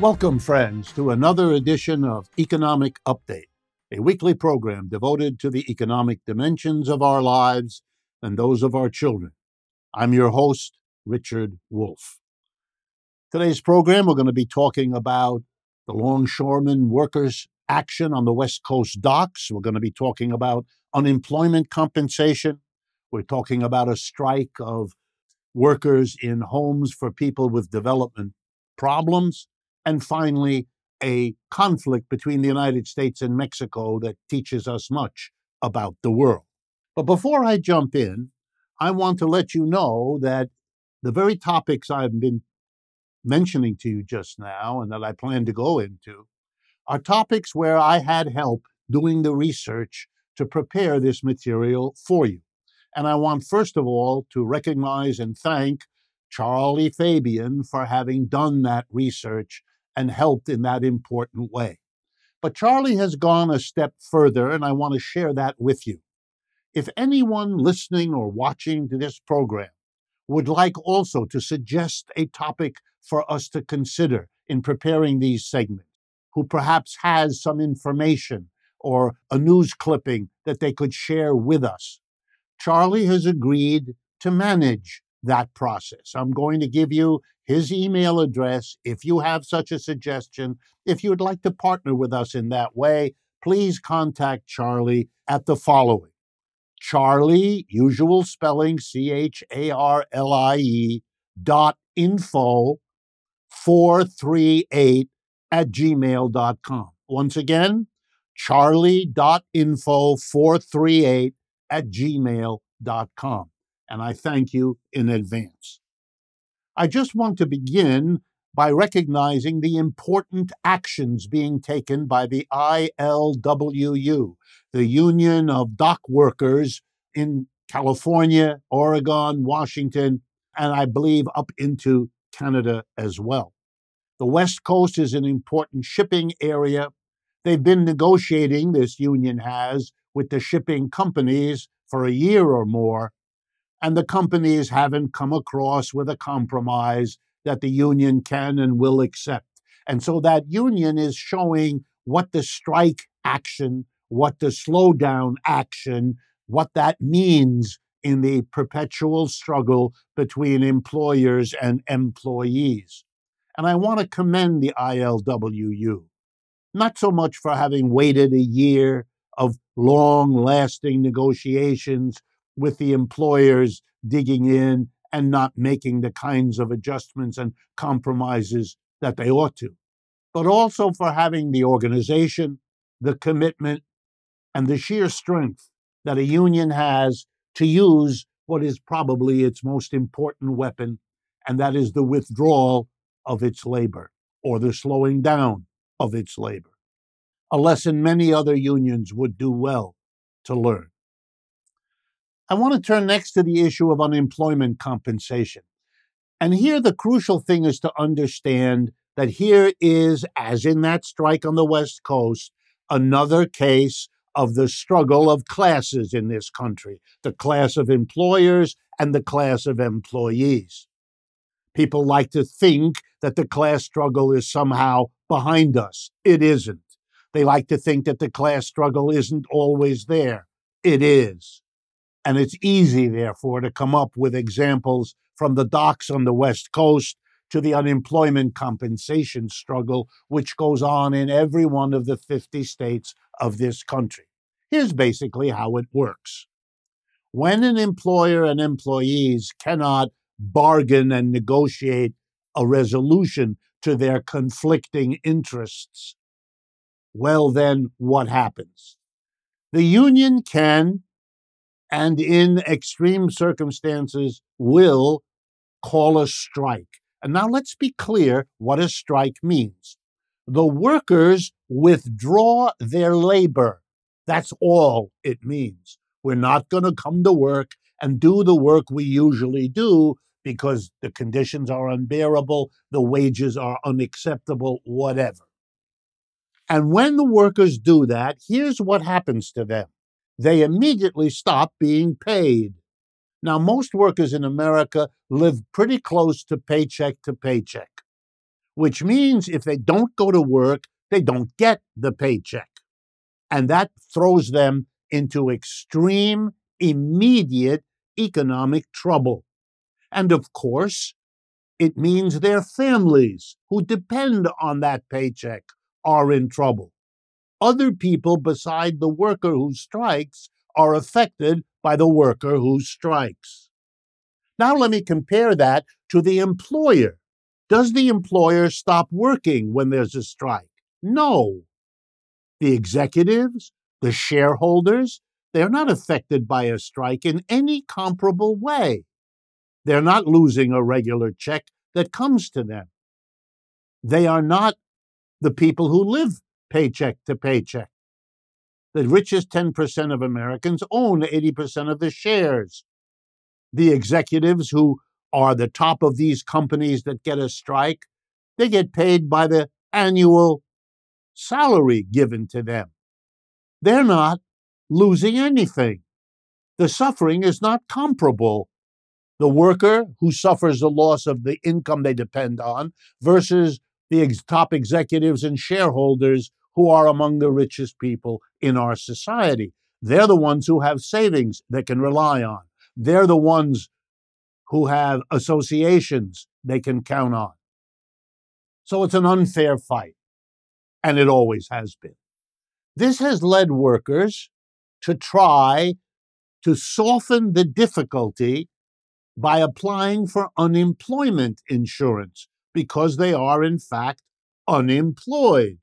Welcome, friends, to another edition of Economic Update, a weekly program devoted to the economic dimensions of our lives and those of our children. I'm your host, Richard Wolff. Today's program, we're going to be talking about the longshoremen workers' action on the West Coast docks. We're going to be talking about unemployment compensation. We're talking about a strike of workers in homes for people with development problems. And finally, a conflict between the United States and Mexico that teaches us much about the world. But before I jump in, I want to let you know that the very topics I've been mentioning to you just now and that I plan to go into are topics where I had help doing the research to prepare this material for you. And I want, first of all, to recognize and thank Charlie Fabian for having done that research and helped in that important way. But Charlie has gone a step further, and I want to share that with you. If anyone listening or watching to this program would like also to suggest a topic for us to consider in preparing these segments, who perhaps has some information or a news clipping that they could share with us, Charlie has agreed to manage that process. I'm going to give you his email address if you have such a suggestion. If you would like to partner with us in that way, please contact Charlie at the following. Charlie, usual spelling, CHARLIE, .info 438 at gmail.com. Once again, charlie.info 438 at gmail.com. And I thank you in advance. I just want to begin by recognizing the important actions being taken by the ILWU, the Union of Dock Workers in California, Oregon, Washington, and I believe up into Canada as well. The West Coast is an important shipping area. They've been negotiating, this union has, with the shipping companies for a year or more, and the companies haven't come across with a compromise that the union can and will accept. And so that union is showing what the strike action, what the slowdown action, what that means in the perpetual struggle between employers and employees. And I want to commend the ILWU, not so much for having waited a year of long-lasting negotiations with the employers digging in and not making the kinds of adjustments and compromises that they ought to, but also for having the organization, the commitment, and the sheer strength that a union has to use what is probably its most important weapon, and that is the withdrawal of its labor, or the slowing down of its labor. A lesson many other unions would do well to learn. I want to turn next to the issue of unemployment compensation. And here the crucial thing is to understand that here is, as in that strike on the West Coast, another case of the struggle of classes in this country, the class of employers and the class of employees. People like to think that the class struggle is somehow behind us. It isn't. They like to think that the class struggle isn't always there. It is. And it's easy, therefore, to come up with examples from the docks on the West Coast to the unemployment compensation struggle, which goes on in every one of the 50 states of this country. Here's basically how it works. When an employer and employees cannot bargain and negotiate a resolution to their conflicting interests, well, then what happens? The union can, and in extreme circumstances, will call a strike. And now let's be clear what a strike means. The workers withdraw their labor. That's all it means. We're not going to come to work and do the work we usually do because the conditions are unbearable, the wages are unacceptable, whatever. And when the workers do that, here's what happens to them. They immediately stop being paid. Now, most workers in America live pretty close to paycheck to paycheck. which means if they don't go to work, they don't get the paycheck. And that throws them into extreme, immediate economic trouble. And of course, it means their families who depend on that paycheck are in trouble. Other people beside the worker who strikes are affected by the worker who strikes. Now let me compare that to the employer. Does the employer stop working when there's a strike? No. The executives, the shareholders, they're not affected by a strike in any comparable way. They're not losing a regular check that comes to them. They are not the people who live paycheck to paycheck. The richest 10% of Americans own 80% of the shares. The executives who are the top of these companies that get a strike, they get paid by the annual salary given to them. They're not losing anything. The suffering is not comparable. The worker who suffers the loss of the income they depend on versus the top executives and shareholders who are among the richest people in our society. They're the ones who have savings they can rely on. They're the ones who have associations they can count on. So it's an unfair fight, and it always has been. This has led workers to try to soften the difficulty by applying for unemployment insurance because they are, in fact, unemployed.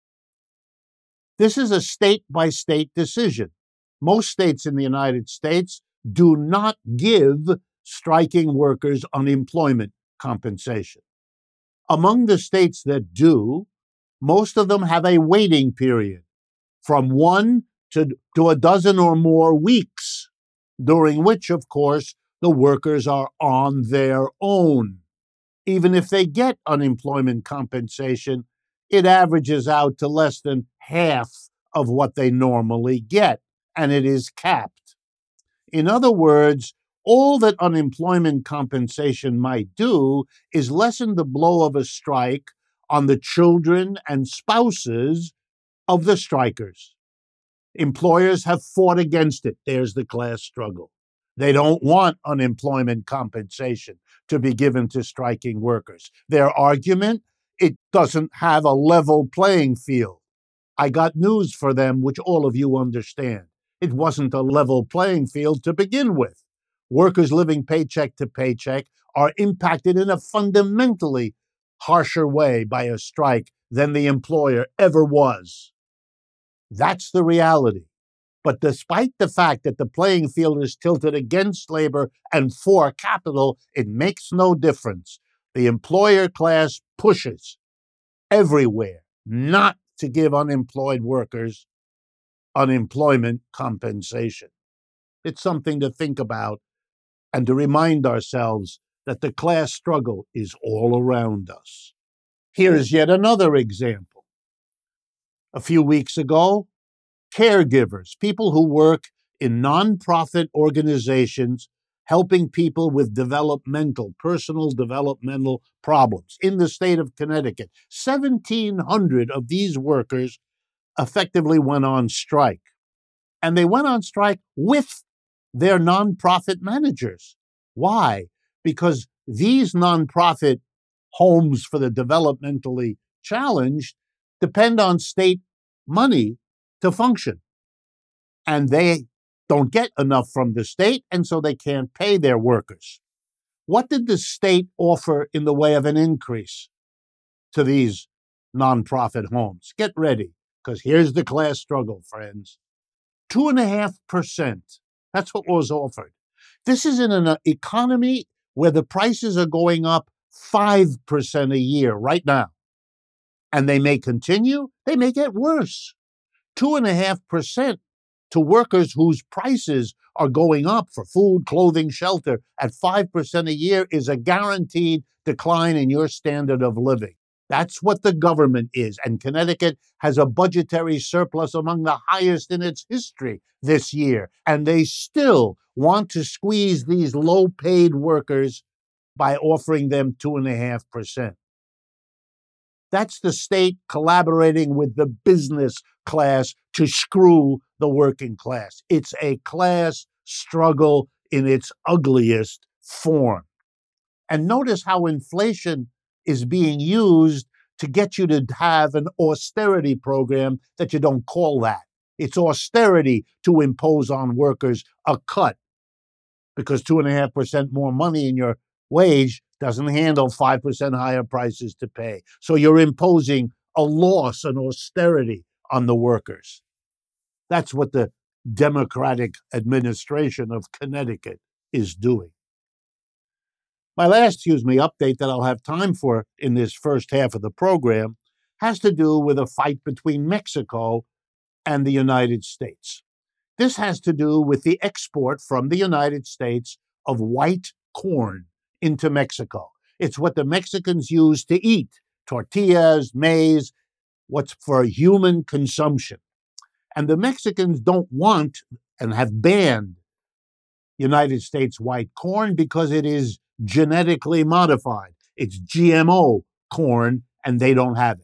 This is a state-by-state decision. Most states in the United States do not give striking workers unemployment compensation. Among the states that do, most of them have a waiting period from 1 to a dozen or more weeks, during which, of course, the workers are on their own. Even if they get unemployment compensation, it averages out to less than half of what they normally get, and it is capped. In other words, all that unemployment compensation might do is lessen the blow of a strike on the children and spouses of the strikers. Employers have fought against it. There's the class struggle. They don't want unemployment compensation to be given to striking workers. Their argument, it doesn't have a level playing field. I got news for them, which all of you understand. It wasn't a level playing field to begin with. Workers living paycheck to paycheck are impacted in a fundamentally harsher way by a strike than the employer ever was. That's the reality. But despite the fact that the playing field is tilted against labor and for capital, it makes no difference. The employer class pushes everywhere not to give unemployed workers unemployment compensation. It's something to think about and to remind ourselves that the class struggle is all around us. Here's yet another example. A few weeks ago, caregivers, people who work in nonprofit organizations helping people with personal developmental problems in the state of Connecticut. 1,700 of these workers effectively went on strike. And they went on strike with their nonprofit managers. Why? Because these nonprofit homes for the developmentally challenged depend on state money to function. And they don't get enough from the state, and so they can't pay their workers. What did the state offer in the way of an increase to these nonprofit homes? Get ready, because here's the class struggle, friends. 2.5%. That's what was offered. This is in an economy where the prices are going up 5% a year right now. And they may continue, they may get worse. 2.5% to workers whose prices are going up for food, clothing, shelter at 5% a year is a guaranteed decline in your standard of living. That's what the government is. And Connecticut has a budgetary surplus among the highest in its history this year. And they still want to squeeze these low-paid workers by offering them 2.5%. That's the state collaborating with the business class to screw the working class. It's a class struggle in its ugliest form. And notice how inflation is being used to get you to have an austerity program that you don't call that. It's austerity to impose on workers a cut because 2.5% more money in your wage doesn't handle 5% higher prices to pay. So you're imposing a loss, an austerity on the workers. That's what the Democratic administration of Connecticut is doing. My last, update that I'll have time for in this first half of the program has to do with a fight between Mexico and the United States. This has to do with the export from the United States of white corn into Mexico. It's what the Mexicans use to eat: tortillas, maize, what's for human consumption. And the Mexicans don't want and have banned United States white corn because it is genetically modified. It's GMO corn, and they don't have it.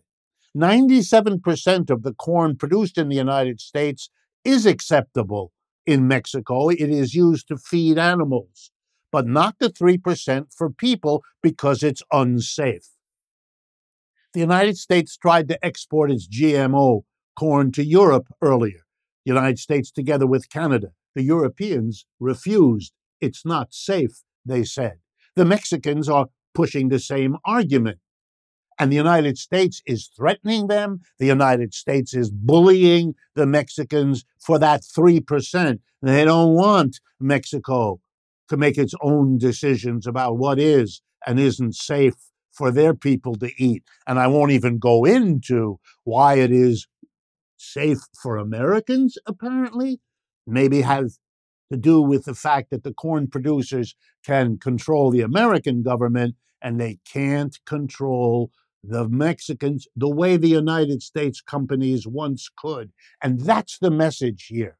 97% of the corn produced in the United States is acceptable in Mexico. It is used to feed animals, but not the 3% for people because it's unsafe. The United States tried to export its GMO corn to Europe earlier. The United States together with Canada. The Europeans refused. It's not safe, they said. The Mexicans are pushing the same argument. And the United States is threatening them. The United States is bullying the Mexicans for that 3%. They don't want Mexico to make its own decisions about what is and isn't safe for their people to eat. And I won't even go into why it is safe for Americans, apparently. Maybe has to do with the fact that the corn producers can control the American government and they can't control the Mexicans the way the United States companies once could. And that's the message here.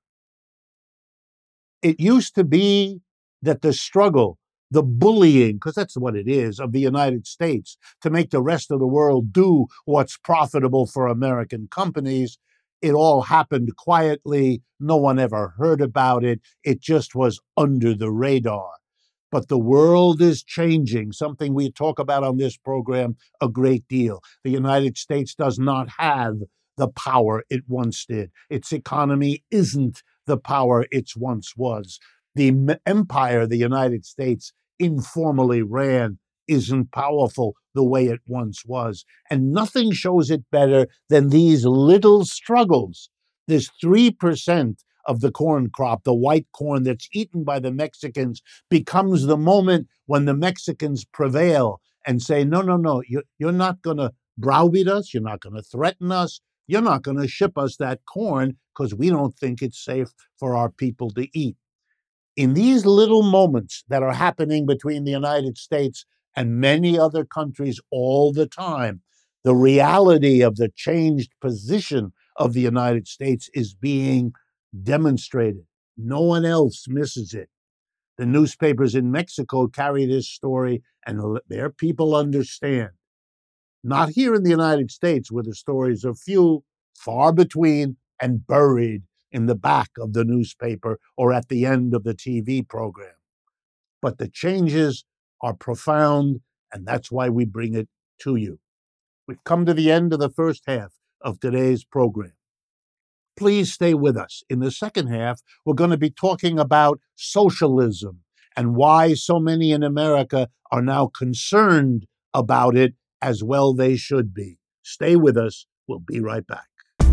It used to be that the struggle, the bullying, because that's what it is, of the United States to make the rest of the world do what's profitable for American companies, it all happened quietly. No one ever heard about it. It just was under the radar. But the world is changing, something we talk about on this program a great deal. The United States does not have the power it once did. Its economy isn't the power it once was. The empire the United States informally ran isn't powerful the way it once was. And nothing shows it better than these little struggles. This 3% of the corn crop, the white corn that's eaten by the Mexicans, becomes the moment when the Mexicans prevail and say, no, you're not going to browbeat us. You're not going to threaten us. You're not going to ship us that corn because we don't think it's safe for our people to eat. In these little moments that are happening between the United States and many other countries all the time, the reality of the changed position of the United States is being demonstrated. No one else misses it. The newspapers in Mexico carry this story, and their people understand. Not here in the United States, where the stories are few, far between, and buried in the back of the newspaper or at the end of the TV program. But the changes are profound, and that's why we bring it to you. We've come to the end of the first half of today's program. Please stay with us. In the second half, we're going to be talking about socialism and why so many in America are now concerned about it, as well they should be. Stay with us. We'll be right back.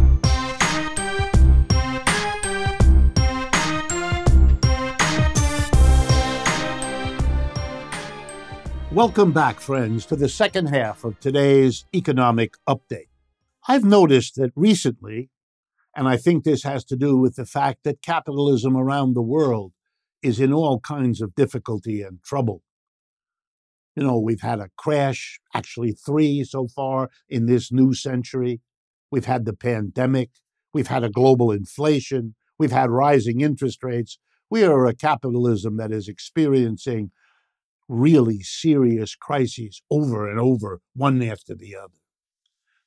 Welcome back, friends, to the second half of today's economic update. I've noticed that recently, and I think this has to do with the fact that capitalism around the world is in all kinds of difficulty and trouble. You know, we've had a crash, actually 3 so far in this new century. We've had the pandemic. We've had a global inflation. We've had rising interest rates. We are a capitalism that is experiencing really serious crises over and over, one after the other.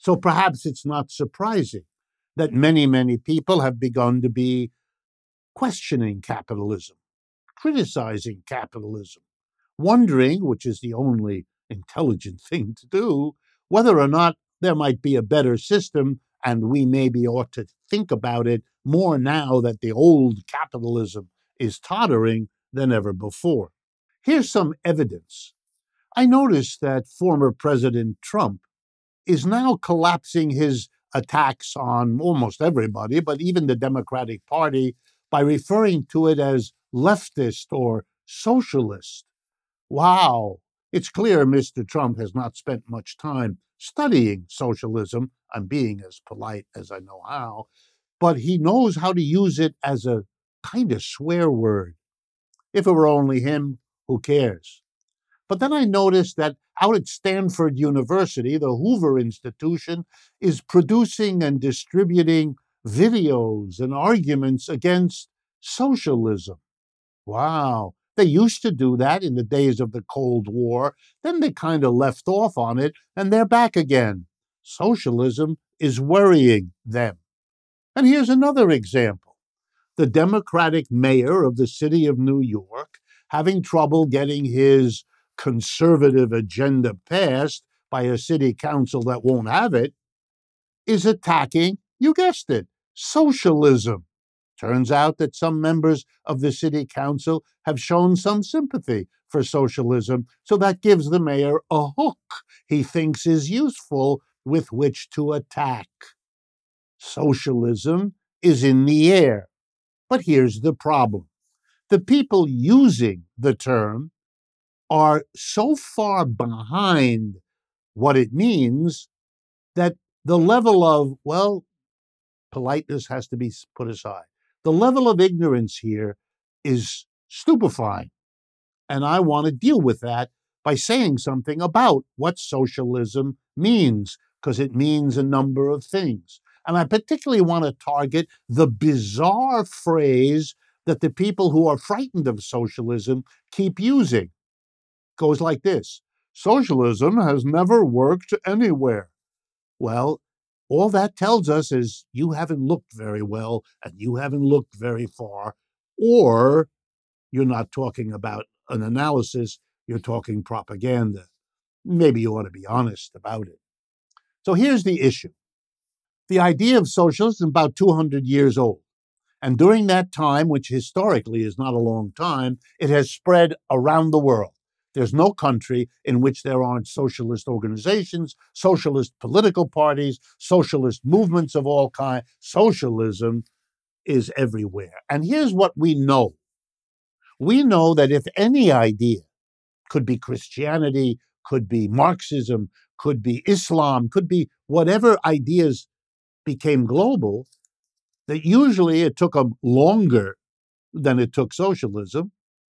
So perhaps it's not surprising that many people have begun to be questioning capitalism, criticizing capitalism, wondering, which is the only intelligent thing to do, whether or not there might be a better system, and we maybe ought to think about it more now that the old capitalism is tottering than ever before. Here's some evidence. I noticed that former President Trump is now collapsing his attacks on almost everybody, but even the Democratic Party, by referring to it as leftist or socialist. Wow. It's clear Mr. Trump has not spent much time studying socialism. I'm being as polite as I know how, but he knows how to use it as a kind of swear word. If it were only him, who cares? But then I noticed that out at Stanford University, the Hoover Institution is producing and distributing videos and arguments against socialism. Wow. They used to do that in the days of the Cold War. Then they kind of left off on it, and they're back again. Socialism is worrying them. And here's another example. The Democratic mayor of the city of New York, having trouble getting his conservative agenda passed by a city council that won't have it, is attacking, you guessed it, socialism. Turns out that some members of the city council have shown some sympathy for socialism, so that gives the mayor a hook he thinks is useful with which to attack. Socialism is in the air. But here's the problem. The people using the term are so far behind what it means that the level of, well, politeness has to be put aside. The level of ignorance here is stupefying. And I want to deal with that by saying something about what socialism means, because it means a number of things. And I particularly want to target the bizarre phrase that the people who are frightened of socialism keep using. It goes like this: socialism has never worked anywhere. Well, all that tells us is you haven't looked very well and you haven't looked very far, or you're not talking about an analysis, you're talking propaganda. Maybe you ought to be honest about it. So here's the issue. The idea of socialism is about 200 years old. And during that time, which historically is not a long time, it has spread around the world. There's no country in which there aren't socialist organizations, socialist political parties, socialist movements of all kinds. Socialism is everywhere. And here's what we know. We know that if any idea, could be Christianity, could be Marxism, could be Islam, could be whatever ideas became global, that usually it took them longer than it took socialism.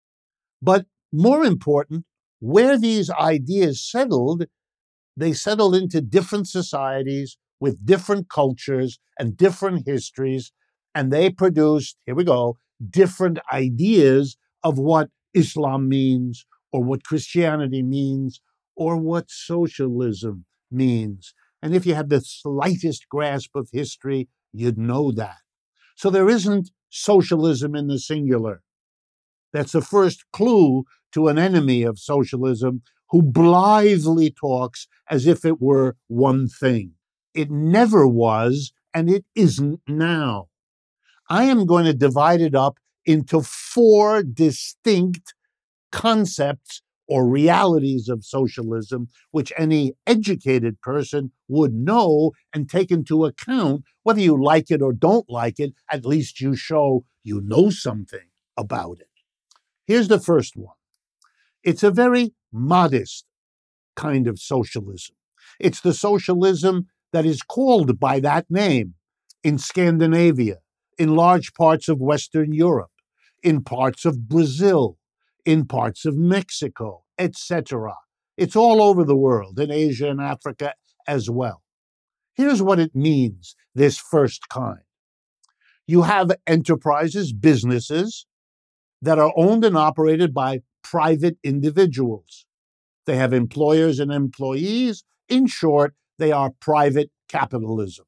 But more important, where these ideas settled, they settled into different societies with different cultures and different histories, and they produced, here we go, different ideas of what Islam means, or what Christianity means, or what socialism means. And if you have the slightest grasp of history, you'd know that. So there isn't socialism in the singular. That's the first clue to an enemy of socialism who blithely talks as if it were one thing. It never was, and it isn't now. I am going to divide it up into four distinct concepts or realities of socialism, which any educated person would know and take into account. Whether you like it or don't like it, at least you show you know something about it. Here's the first one. It's a very modest kind of socialism. It's the socialism that is called by that name in Scandinavia, in large parts of Western Europe, in parts of Brazil, in parts of Mexico, etc. It's all over the world, in Asia and Africa as well. Here's what it means, this first kind. You have enterprises, businesses, that are owned and operated by private individuals. They have employers and employees. In short, they are private capitalism.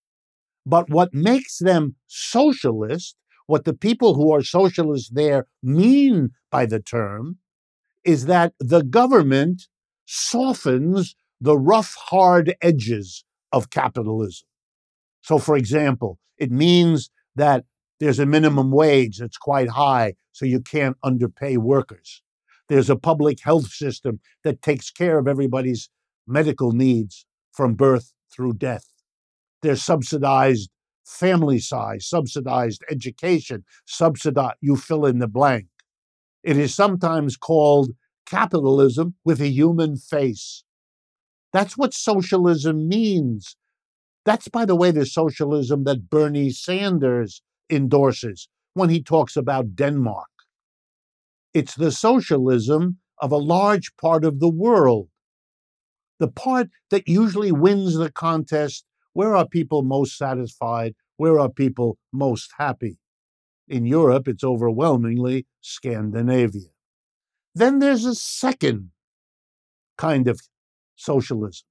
But what makes them socialist, what the people who are socialists there mean by the term, is that the government softens the rough, hard edges of capitalism. So, for example, it means that there's a minimum wage that's quite high, so you can't underpay workers. There's a public health system that takes care of everybody's medical needs from birth through death. There's subsidized family size, subsidized education, subsidized, you fill in the blank. It is sometimes called capitalism with a human face. That's what socialism means. That's, by the way, the socialism that Bernie Sanders endorses when he talks about Denmark. It's the socialism of a large part of the world, the part that usually wins the contest. Where are people most satisfied? Where are people most happy? In Europe, it's overwhelmingly Scandinavia. Then there's a second kind of socialism.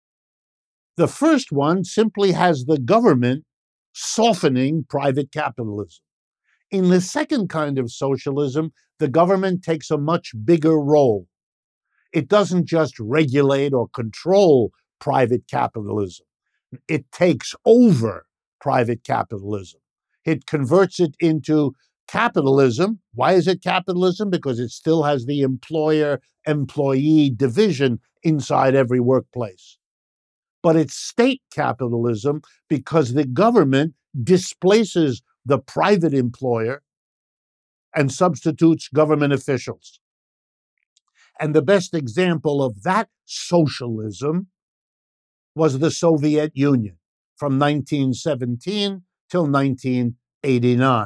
The first one simply has the government softening private capitalism. In the second kind of socialism, the government takes a much bigger role. It doesn't just regulate or control private capitalism. It takes over private capitalism. It converts it into capitalism. Why is it capitalism? Because it still has the employer-employee division inside every workplace. But it's state capitalism because the government displaces the private employer and substitutes government officials. And the best example of that socialism was the Soviet Union from 1917 till 1989.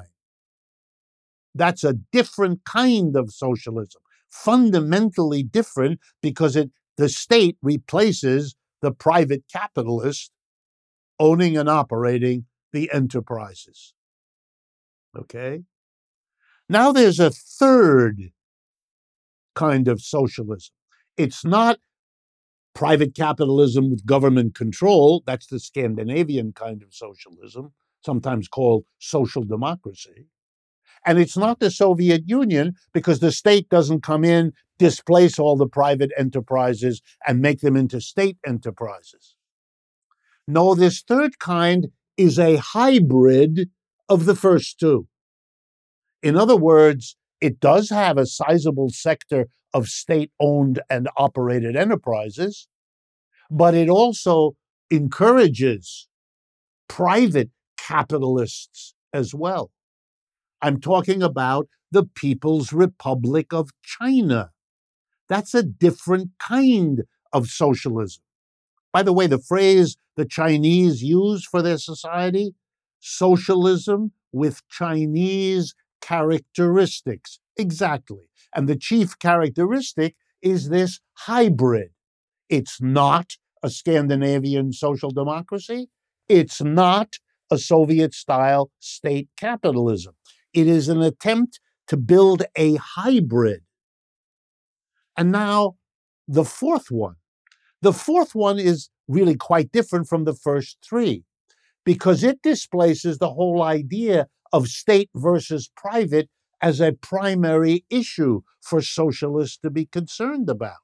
That's a different kind of socialism, fundamentally different because the state replaces the private capitalist owning and operating the enterprises. Okay? Now there's a third kind of socialism. It's not private capitalism with government control. That's the Scandinavian kind of socialism, sometimes called social democracy. And it's not the Soviet Union because the state doesn't come in, displace all the private enterprises, and make them into state enterprises. No, this third kind is a hybrid of the first two. In other words, it does have a sizable sector of state-owned and operated enterprises, but it also encourages private capitalists as well. I'm talking about the People's Republic of China. That's a different kind of socialism. By the way, the phrase the Chinese use for their society, socialism with Chinese characteristics. Exactly. And the chief characteristic is this hybrid. It's not a Scandinavian social democracy. It's not a Soviet-style state capitalism. It is an attempt to build a hybrid. And now the fourth one. The fourth one is really quite different from the first three because it displaces the whole idea of state versus private as a primary issue for socialists to be concerned about.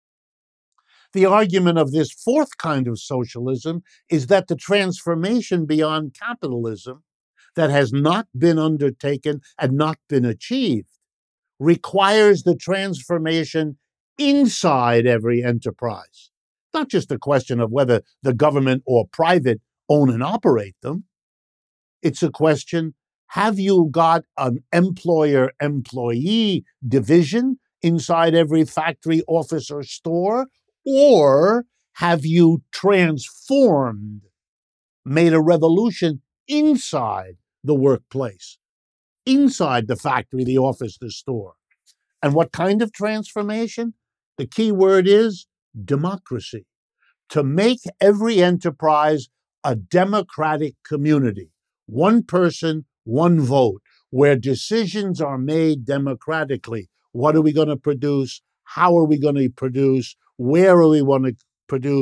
The argument of this fourth kind of socialism is that the transformation beyond capitalism that has not been undertaken and not been achieved requires the transformation inside every enterprise. Not just a question of whether the government or private own and operate them. It's a question, have you got an employer-employee division inside every factory, office, or store? Or have you transformed, made a revolution inside the workplace, inside the factory, the office, the store? And what kind of transformation? The key word is democracy. To make every enterprise a democratic community, one person, one vote, where decisions are made democratically. What are we going to produce? How are we going to produce? Where are we going to produce?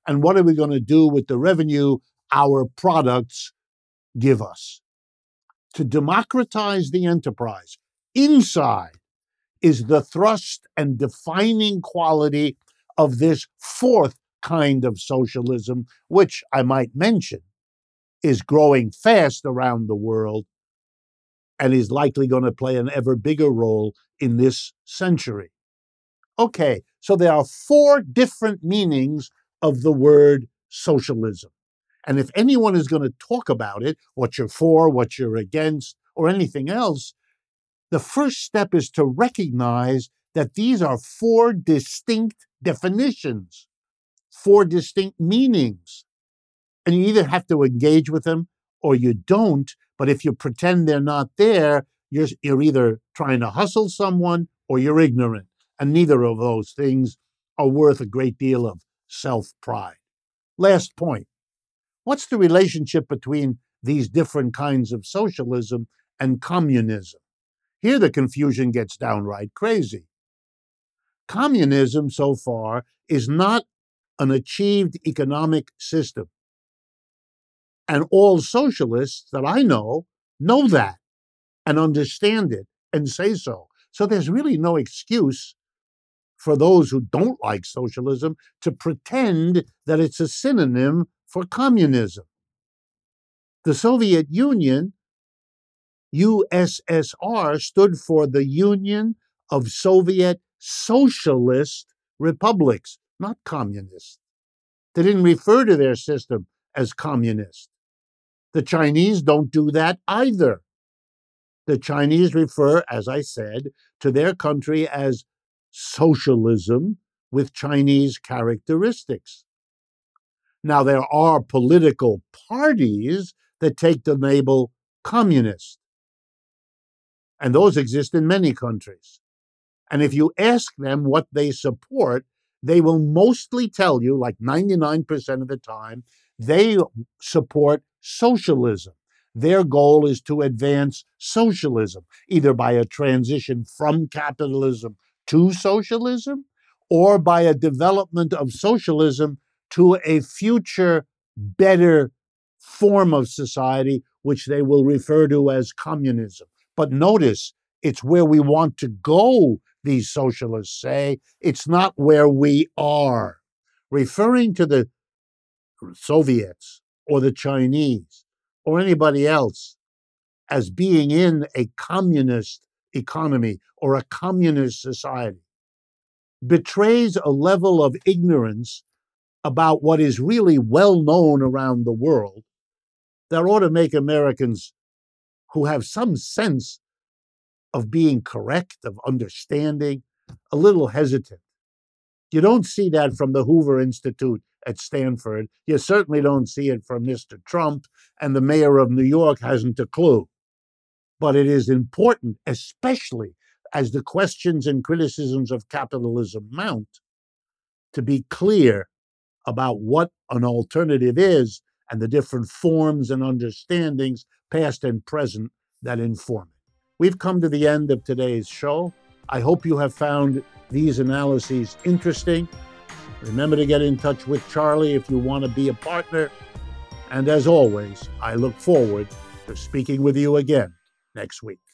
And what are we going to do with the revenue our products give us? To democratize the enterprise inside is the thrust and defining quality of this fourth kind of socialism, which I might mention is growing fast around the world and is likely going to play an ever bigger role in this century. Okay, so there are four different meanings of the word socialism. And if anyone is going to talk about it, what you're for, what you're against, or anything else, the first step is to recognize that these are four distinct definitions, four distinct meanings. And you either have to engage with them or you don't. But if you pretend they're not there, you're either trying to hustle someone or you're ignorant. And neither of those things are worth a great deal of self-pride. Last point. What's the relationship between these different kinds of socialism and communism? Here the confusion gets downright crazy. Communism, so far, is not an achieved economic system. And all socialists that I know that and understand it and say so. So there's really no excuse for those who don't like socialism to pretend that it's a synonym for communism. The Soviet Union, USSR, stood for the Union of Soviet Socialist Republics, not communist. They didn't refer to their system as communist. The Chinese don't do that either. The Chinese refer, as I said, to their country as socialism with Chinese characteristics. Now, there are political parties that take the label communist, and those exist in many countries. And if you ask them what they support, they will mostly tell you, like 99% of the time, they support socialism. Their goal is to advance socialism, either by a transition from capitalism to socialism or by a development of socialism to a future better form of society, which they will refer to as communism. But notice, it's where we want to go, these socialists say. It's not where we are. Referring to the Soviets or the Chinese or anybody else as being in a communist economy or a communist society betrays a level of ignorance about what is really well known around the world that ought to make Americans who have some sense of being correct, of understanding, a little hesitant. You don't see that from the Hoover Institute at Stanford. You certainly don't see it from Mr. Trump, and the mayor of New York hasn't a clue. But it is important, especially as the questions and criticisms of capitalism mount, to be clear about what an alternative is and the different forms and understandings, past and present, that inform it. We've come to the end of today's show. I hope you have found these analyses interesting. Remember to get in touch with Charlie if you want to be a partner. And as always, I look forward to speaking with you again next week.